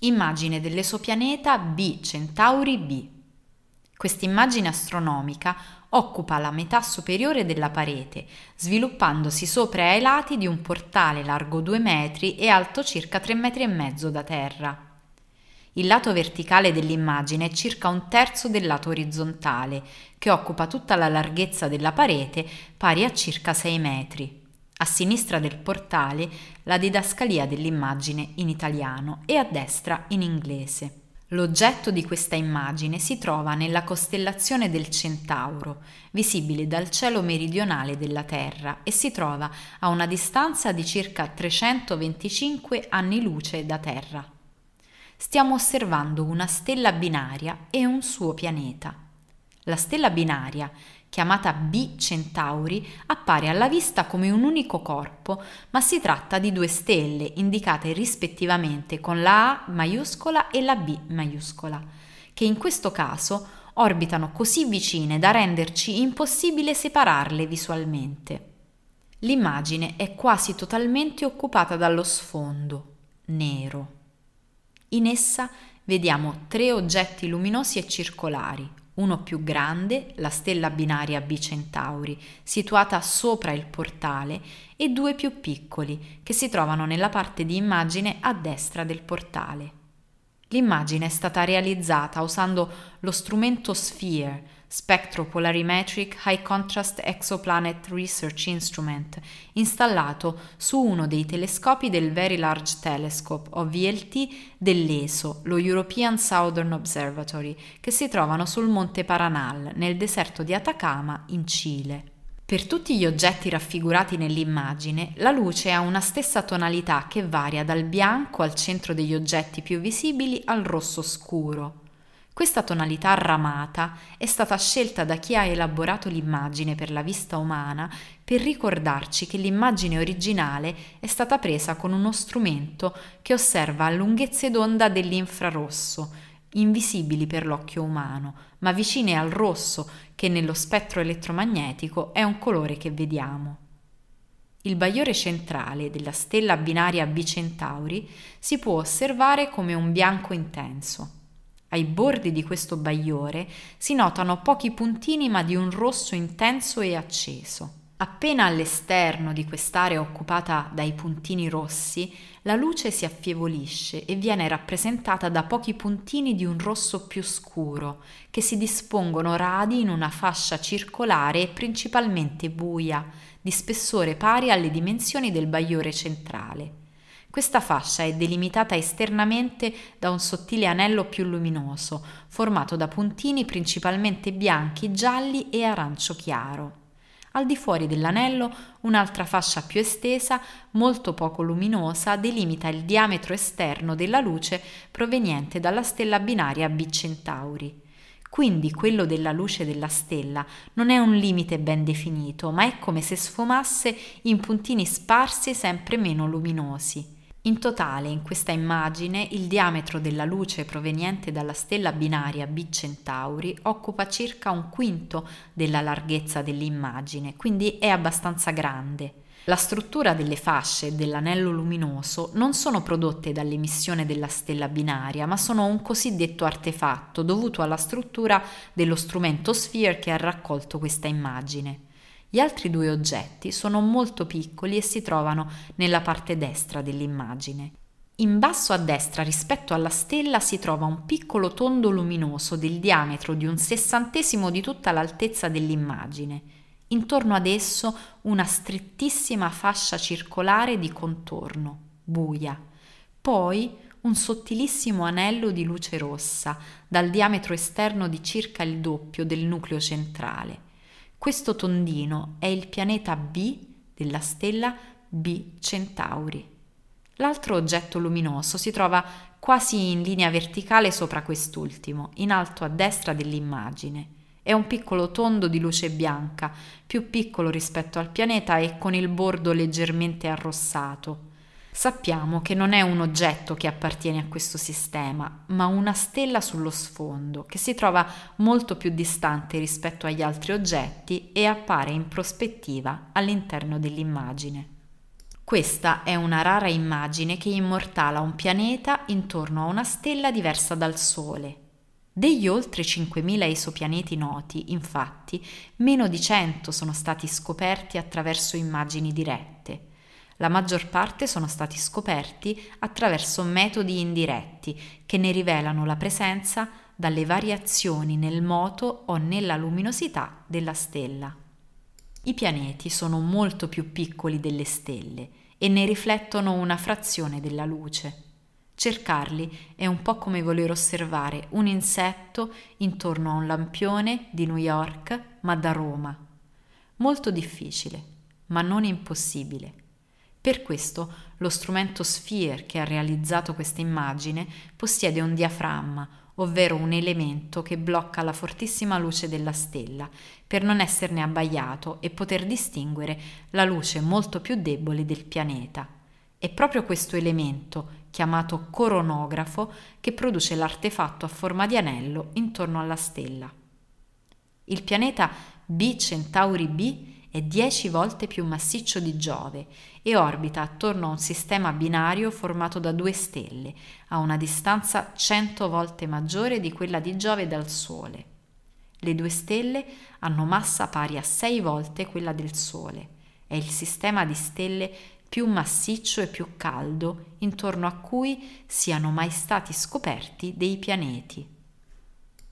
Immagine dell'esopianeta B Centauri b. Questa immagine astronomica occupa la metà superiore della parete, sviluppandosi sopra e ai lati di un portale largo 2 metri e alto circa 3,5 metri da terra. Il lato verticale dell'immagine è circa 1/3 del lato orizzontale, che occupa tutta la larghezza della parete, pari a circa 6 metri. A sinistra del portale la didascalia dell'immagine in italiano e a destra in inglese. L'oggetto di questa immagine si trova nella costellazione del Centauro, visibile dal cielo meridionale della Terra, e si trova a una distanza di circa 325 anni luce da Terra. Stiamo osservando una stella binaria e un suo pianeta. La stella binaria, chiamata B Centauri, appare alla vista come un unico corpo, ma si tratta di 2 stelle indicate rispettivamente con la A maiuscola e la B maiuscola, che in questo caso orbitano così vicine da renderci impossibile separarle visualmente. L'immagine è quasi totalmente occupata dallo sfondo, nero. In essa vediamo 3 oggetti luminosi e circolari, uno più grande, la stella binaria B Centauri, situata sopra il portale, e 2 più piccoli, che si trovano nella parte di immagine a destra del portale. L'immagine è stata realizzata usando lo strumento SPHERE, Spectropolarimetric High Contrast Exoplanet Research Instrument, installato su uno dei telescopi del Very Large Telescope, o VLT, dell'ESO, lo European Southern Observatory, che si trovano sul monte Paranal, nel deserto di Atacama, in Cile. Per tutti gli oggetti raffigurati nell'immagine, la luce ha una stessa tonalità che varia dal bianco al centro degli oggetti più visibili al rosso scuro. Questa tonalità ramata è stata scelta da chi ha elaborato l'immagine per la vista umana per ricordarci che l'immagine originale è stata presa con uno strumento che osserva lunghezze d'onda dell'infrarosso, invisibili per l'occhio umano, ma vicine al rosso, che nello spettro elettromagnetico è un colore che vediamo. Il bagliore centrale della stella binaria B Centauri si può osservare come un bianco intenso. Ai bordi di questo bagliore si notano pochi puntini ma di un rosso intenso e acceso. Appena all'esterno di quest'area occupata dai puntini rossi, la luce si affievolisce e viene rappresentata da pochi puntini di un rosso più scuro, che si dispongono radi in una fascia circolare e principalmente buia, di spessore pari alle dimensioni del bagliore centrale. Questa fascia è delimitata esternamente da un sottile anello più luminoso, formato da puntini principalmente bianchi, gialli e arancio chiaro. Al di fuori dell'anello, un'altra fascia più estesa, molto poco luminosa, delimita il diametro esterno della luce proveniente dalla stella binaria B Centauri. Quindi quello della luce della stella non è un limite ben definito, ma è come se sfumasse in puntini sparsi sempre meno luminosi. In totale, in questa immagine, il diametro della luce proveniente dalla stella binaria B Centauri occupa circa 1/5 della larghezza dell'immagine, quindi è abbastanza grande. La struttura delle fasce e dell'anello luminoso non sono prodotte dall'emissione della stella binaria, ma sono un cosiddetto artefatto dovuto alla struttura dello strumento SPHERE che ha raccolto questa immagine. Gli altri 2 oggetti sono molto piccoli e si trovano nella parte destra dell'immagine. In basso a destra rispetto alla stella si trova un piccolo tondo luminoso del diametro di 1/60 di tutta l'altezza dell'immagine. Intorno ad esso una strettissima fascia circolare di contorno, buia. Poi un sottilissimo anello di luce rossa, dal diametro esterno di circa il doppio del nucleo centrale. Questo tondino è il pianeta B della stella B Centauri. L'altro oggetto luminoso si trova quasi in linea verticale sopra quest'ultimo, in alto a destra dell'immagine. È un piccolo tondo di luce bianca, più piccolo rispetto al pianeta e con il bordo leggermente arrossato. Sappiamo che non è un oggetto che appartiene a questo sistema, ma una stella sullo sfondo, che si trova molto più distante rispetto agli altri oggetti e appare in prospettiva all'interno dell'immagine. Questa è una rara immagine che immortala un pianeta intorno a una stella diversa dal Sole. Degli oltre 5.000 esopianeti noti, infatti, meno di 100 sono stati scoperti attraverso immagini dirette. La maggior parte sono stati scoperti attraverso metodi indiretti che ne rivelano la presenza dalle variazioni nel moto o nella luminosità della stella. I pianeti sono molto più piccoli delle stelle e ne riflettono una frazione della luce. Cercarli è un po' come voler osservare un insetto intorno a un lampione di New York, ma da Roma. Molto difficile, ma non impossibile. Per questo lo strumento Sphere che ha realizzato questa immagine possiede un diaframma, ovvero un elemento che blocca la fortissima luce della stella per non esserne abbagliato e poter distinguere la luce molto più debole del pianeta. È proprio questo elemento, chiamato coronografo, che produce l'artefatto a forma di anello intorno alla stella. Il pianeta B Centauri B è 10 volte più massiccio di Giove e orbita attorno a un sistema binario formato da 2 stelle, a una distanza 100 volte maggiore di quella di Giove dal Sole. Le 2 stelle hanno massa pari a 6 volte quella del Sole. È il sistema di stelle più massiccio e più caldo intorno a cui siano mai stati scoperti dei pianeti.